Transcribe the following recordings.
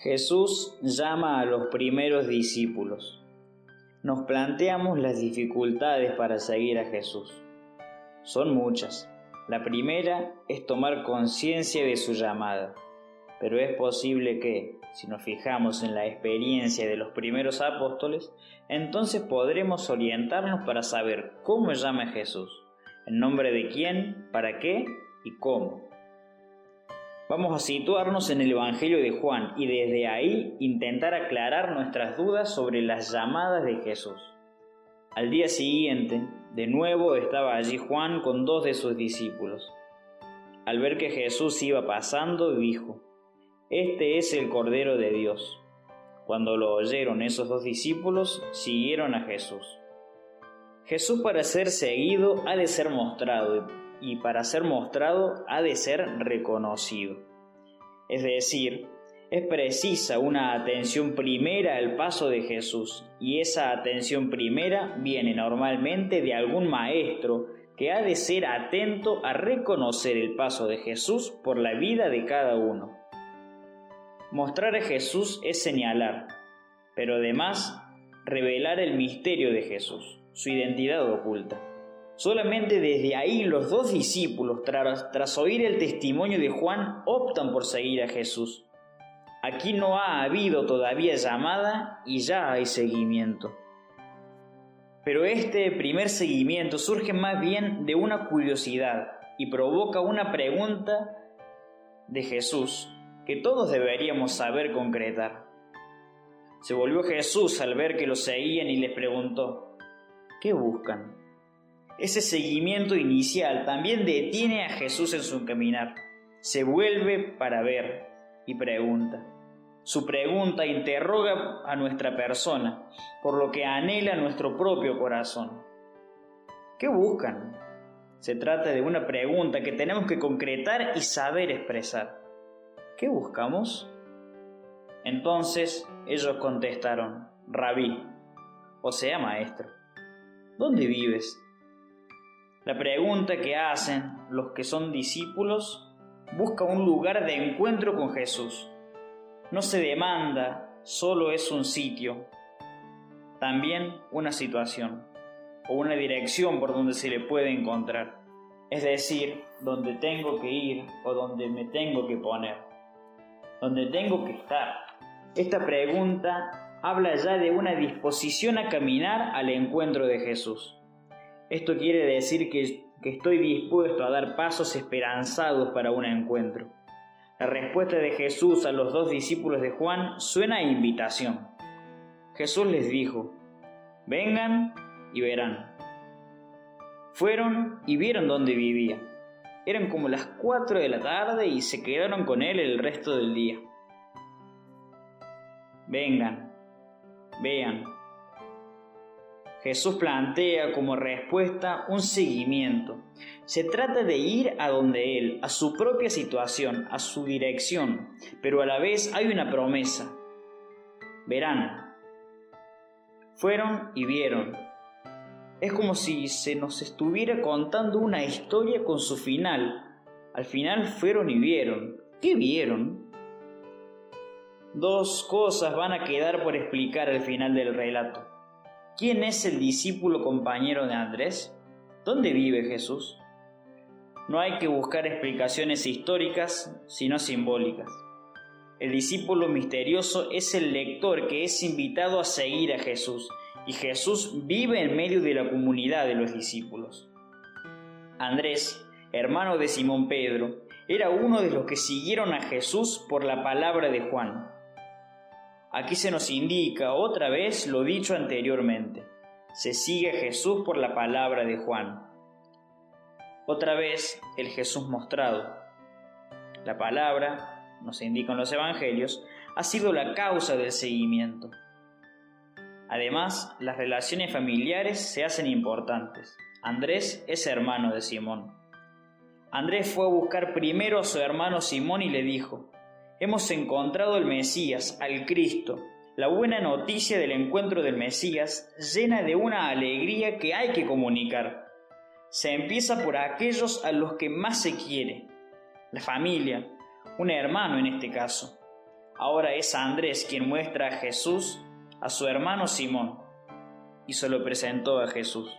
Jesús llama a los primeros discípulos. Nos planteamos las dificultades para seguir a Jesús. Son muchas. La primera es tomar conciencia de su llamada. Pero es posible que, si nos fijamos en la experiencia de los primeros apóstoles, entonces podremos orientarnos para saber cómo llama a Jesús, en nombre de quién, para qué y cómo. Vamos a situarnos en el Evangelio de Juan y desde ahí intentar aclarar nuestras dudas sobre las llamadas de Jesús. Al día siguiente, de nuevo estaba allí Juan con 2 de sus discípulos. Al ver que Jesús iba pasando, dijo: «Este es el Cordero de Dios». Cuando lo oyeron esos 2 discípulos, siguieron a Jesús. Jesús, para ser seguido, ha de ser mostrado, y para ser mostrado ha de ser reconocido. Es decir, es precisa una atención primera al paso de Jesús, y esa atención primera viene normalmente de algún maestro que ha de ser atento a reconocer el paso de Jesús por la vida de cada uno. Mostrar a Jesús es señalar, pero además revelar el misterio de Jesús, su identidad oculta. Solamente desde ahí los 2 discípulos, tras oír el testimonio de Juan, optan por seguir a Jesús. Aquí no ha habido todavía llamada y ya hay seguimiento. Pero este primer seguimiento surge más bien de una curiosidad y provoca una pregunta de Jesús que todos deberíamos saber concretar. Se volvió Jesús al ver que lo seguían y les preguntó: ¿qué buscan? Ese seguimiento inicial también detiene a Jesús en su caminar. Se vuelve para ver y pregunta. Su pregunta interroga a nuestra persona, por lo que anhela nuestro propio corazón. ¿Qué buscan? Se trata de una pregunta que tenemos que concretar y saber expresar. ¿Qué buscamos? Entonces ellos contestaron: Rabí, o sea, maestro, ¿dónde vives? La pregunta que hacen los que son discípulos busca un lugar de encuentro con Jesús. No se demanda, solo es un sitio, también una situación o una dirección por donde se le puede encontrar. Es decir, donde tengo que ir o donde me tengo que poner, donde tengo que estar. Esta pregunta habla ya de una disposición a caminar al encuentro de Jesús. Esto quiere decir que estoy dispuesto a dar pasos esperanzados para un encuentro. La respuesta de Jesús a los 2 discípulos de Juan suena a invitación. Jesús les dijo: vengan y verán. Fueron y vieron dónde vivía. Eran como las 4 de la tarde y se quedaron con él el resto del día. Vengan, vean. Jesús plantea como respuesta un seguimiento. Se trata de ir a donde Él, a su propia situación, a su dirección, pero a la vez hay una promesa. Verán. Fueron y vieron. Es como si se nos estuviera contando una historia con su final. Al final fueron y vieron. ¿Qué vieron? 2 cosas van a quedar por explicar al final del relato. ¿Quién es el discípulo compañero de Andrés? ¿Dónde vive Jesús? No hay que buscar explicaciones históricas, sino simbólicas. El discípulo misterioso es el lector que es invitado a seguir a Jesús, y Jesús vive en medio de la comunidad de los discípulos. Andrés, hermano de Simón Pedro, era uno de los que siguieron a Jesús por la palabra de Juan. Aquí se nos indica otra vez lo dicho anteriormente. Se sigue a Jesús por la palabra de Juan. Otra vez el Jesús mostrado. La palabra, nos indican los evangelios, ha sido la causa del seguimiento. Además, las relaciones familiares se hacen importantes. Andrés es hermano de Simón. Andrés fue a buscar primero a su hermano Simón y le dijo: hemos encontrado al Mesías, al Cristo. La buena noticia del encuentro del Mesías llena de una alegría que hay que comunicar. Se empieza por aquellos a los que más se quiere, la familia, un hermano en este caso. Ahora es Andrés quien muestra a Jesús a su hermano Simón y se lo presentó a Jesús.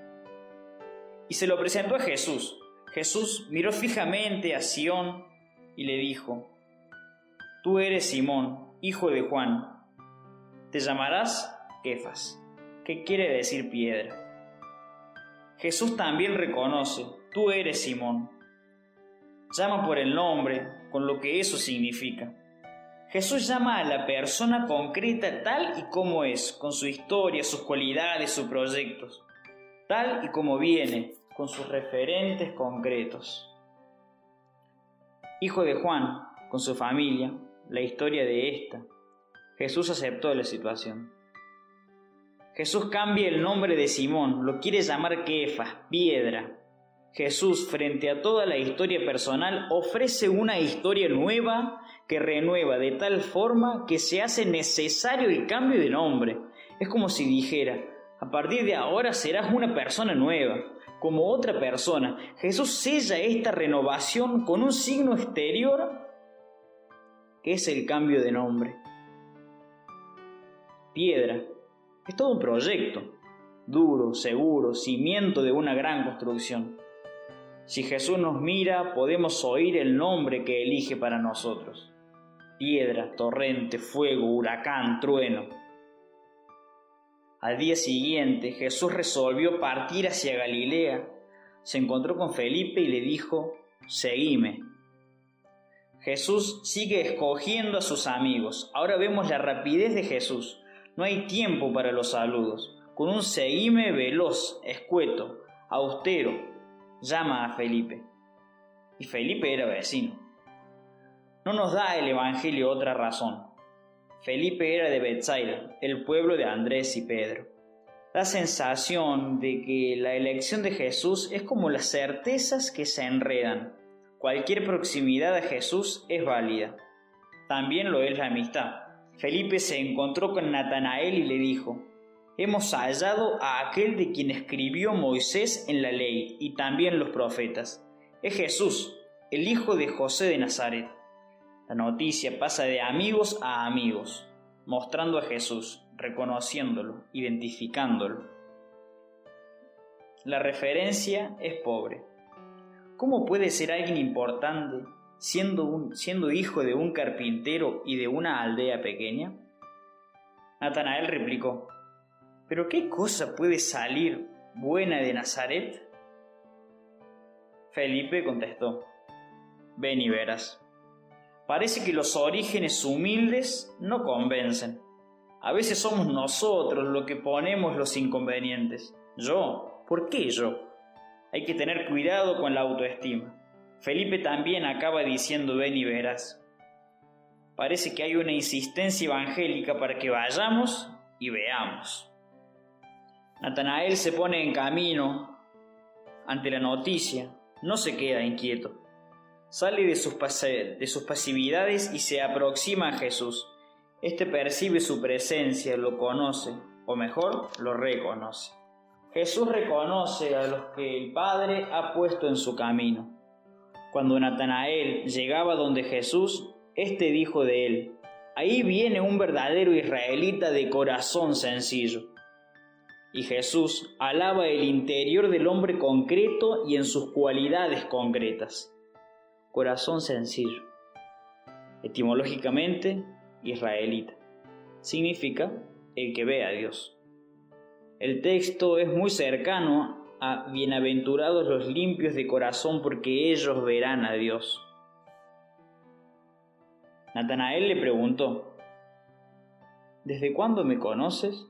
Jesús miró fijamente a Sión y le dijo: Tú eres Simón, hijo de Juan. Te llamarás Kefas, que quiere decir piedra. Jesús también reconoce: Tú eres Simón. Llama por el nombre, con lo que eso significa. Jesús llama a la persona concreta tal y como es, con su historia, sus cualidades, sus proyectos, tal y como viene, con sus referentes concretos. Hijo de Juan, con su familia, la historia de esta. Jesús aceptó la situación. Jesús cambia el nombre de Simón, lo quiere llamar Kefas, piedra. Jesús, frente a toda la historia personal, ofrece una historia nueva que renueva de tal forma que se hace necesario el cambio de nombre. Es como si dijera: a partir de ahora serás una persona nueva, como otra persona. Jesús sella esta renovación con un signo exterior que es el cambio de nombre. Piedra es todo un proyecto, duro, seguro, cimiento de una gran construcción. Si Jesús nos mira, podemos oír el nombre que elige para nosotros: piedra, torrente, fuego, huracán, trueno. Al día siguiente, Jesús resolvió partir hacia Galilea. Se encontró con Felipe y le dijo: Seguime. Jesús sigue escogiendo a sus amigos. Ahora vemos la rapidez de Jesús. No hay tiempo para los saludos. Con un seguime veloz, escueto, austero, llama a Felipe. Y Felipe era vecino. No nos da el Evangelio otra razón. Felipe era de Betsaida, el pueblo de Andrés y Pedro. Da sensación de que la elección de Jesús es como las certezas que se enredan. Cualquier proximidad a Jesús es válida. También lo es la amistad. Felipe se encontró con Natanael y le dijo: Hemos hallado a aquel de quien escribió Moisés en la ley y también los profetas. Es Jesús, el hijo de José de Nazaret. La noticia pasa de amigos a amigos, mostrando a Jesús, reconociéndolo, identificándolo. La referencia es pobre. ¿Cómo puede ser alguien importante siendo hijo de un carpintero y de una aldea pequeña? Natanael replicó: ¿Pero qué cosa puede salir buena de Nazaret? Felipe contestó: Ven y verás. Parece que los orígenes humildes no convencen. A veces somos nosotros los que ponemos los inconvenientes. ¿Yo? ¿Por qué yo? Hay que tener cuidado con la autoestima. Felipe también acaba diciendo: ven y verás. Parece que hay una insistencia evangélica para que vayamos y veamos. Natanael se pone en camino ante la noticia, no se queda inquieto. Sale de sus pasividades y se aproxima a Jesús. Este percibe su presencia, lo conoce, o mejor, lo reconoce. Jesús reconoce a los que el Padre ha puesto en su camino. Cuando Natanael llegaba donde Jesús, éste dijo de él: Ahí viene un verdadero israelita de corazón sencillo. Y Jesús alaba el interior del hombre concreto y en sus cualidades concretas. Corazón sencillo. Etimológicamente, israelita. Significa el que ve a Dios. El texto es muy cercano a bienaventurados los limpios de corazón porque ellos verán a Dios. Natanael le preguntó: ¿Desde cuándo me conoces?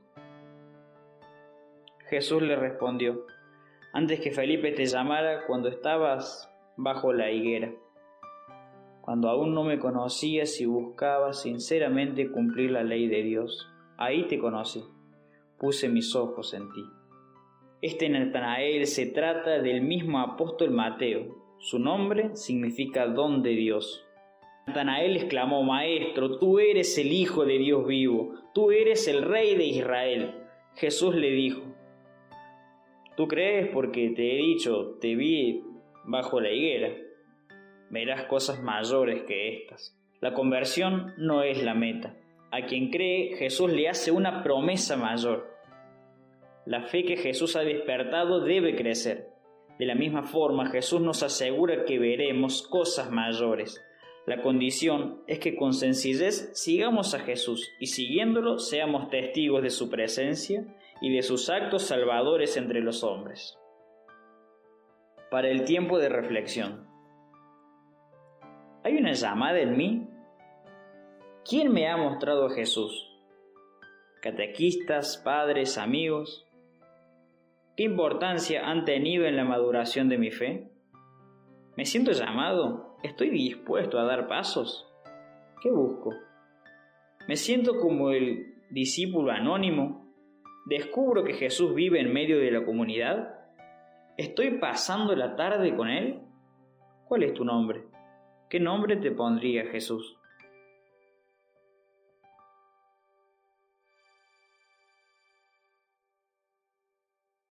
Jesús le respondió: Antes que Felipe te llamara, cuando estabas bajo la higuera, cuando aún no me conocías y buscabas sinceramente cumplir la ley de Dios, ahí te conocí, puse mis ojos en ti. Este Natanael se trata del mismo apóstol Mateo. Su nombre significa don de Dios. Natanael exclamó: Maestro, tú eres el Hijo de Dios vivo, tú eres el Rey de Israel. Jesús le dijo: ¿Tú crees porque te he dicho, te vi bajo la higuera? Verás cosas mayores que estas. La conversión no es la meta. A quien cree, Jesús le hace una promesa mayor. La fe que Jesús ha despertado debe crecer. De la misma forma, Jesús nos asegura que veremos cosas mayores. La condición es que con sencillez sigamos a Jesús y siguiéndolo seamos testigos de su presencia y de sus actos salvadores entre los hombres. Para el tiempo de reflexión. ¿Hay una llamada en mí? ¿Quién me ha mostrado a Jesús? ¿Catequistas, padres, amigos? ¿Qué importancia han tenido en la maduración de mi fe? ¿Me siento llamado? ¿Estoy dispuesto a dar pasos? ¿Qué busco? ¿Me siento como el discípulo anónimo? ¿Descubro que Jesús vive en medio de la comunidad? ¿Estoy pasando la tarde con Él? ¿Cuál es tu nombre? ¿Qué nombre te pondría Jesús?